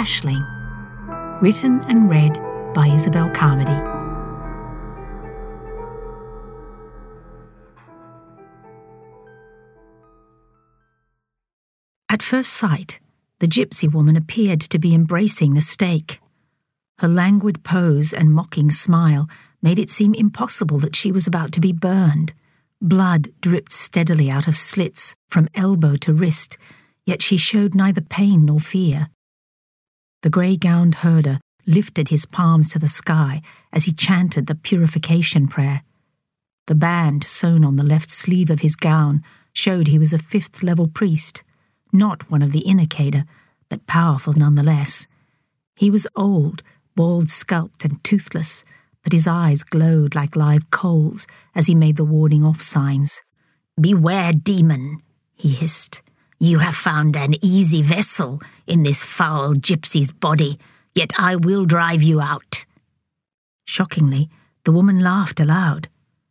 Aisling. Written and read by Isabel Carmody. At first sight, the gypsy woman appeared to be embracing the stake. Her languid pose and mocking smile made it seem impossible that she was about to be burned. Blood dripped steadily out of slits from elbow to wrist, yet she showed neither pain nor fear. The grey-gowned herder lifted his palms to the sky as he chanted the purification prayer. The band sewn on the left sleeve of his gown showed he was a fifth-level priest, not one of the Inner-Cader, but powerful nonetheless. He was old, bald-scalped and toothless, but his eyes glowed like live coals as he made the warding-off signs. "Beware, demon," he hissed. "You have found an easy vessel in this foul gypsy's body, yet I will drive you out." Shockingly, the woman laughed aloud.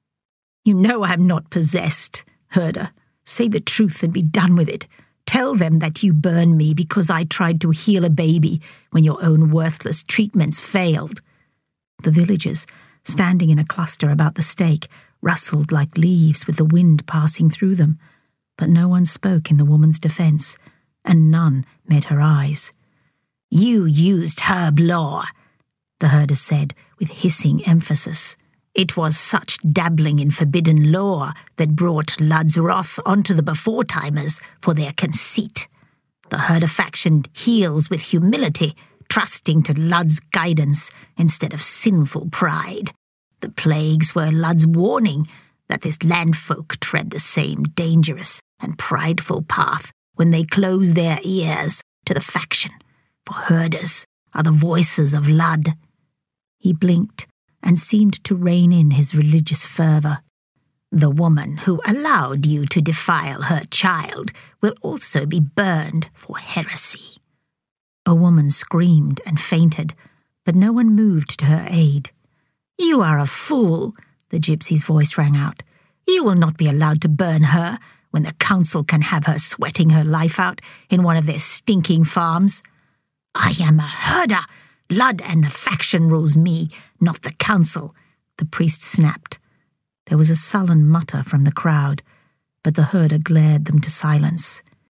"You know I am not possessed, herder. Say the truth and be done with it. Tell them that you burned me because I tried to heal a baby when your own worthless treatments failed." The villagers, standing in a cluster about the stake, rustled like leaves with the wind passing through them, but no one spoke in the woman's defence, and none met her eyes. "You used herb law," the herder said with hissing emphasis. "It was such dabbling in forbidden lore that brought Ludd's wrath onto the before-timers for their conceit. The herder faction heals with humility, trusting to Ludd's guidance instead of sinful pride. The plagues were Ludd's warning that this landfolk tread the same dangerous and prideful path when they close their ears to the faction, for herders are the voices of Ludd." He blinked and seemed to rein in his religious fervour. "The woman who allowed you to defile her child will also be burned for heresy." A woman screamed and fainted, but no one moved to her aid. "You are a fool," the gypsy's voice rang out. "You will not be allowed to burn her when the council can have her sweating her life out in one of their stinking farms. I am a herder. Ludd and the faction rules me, not the council," the priest snapped. There was a sullen mutter from the crowd, but the herder glared them to silence.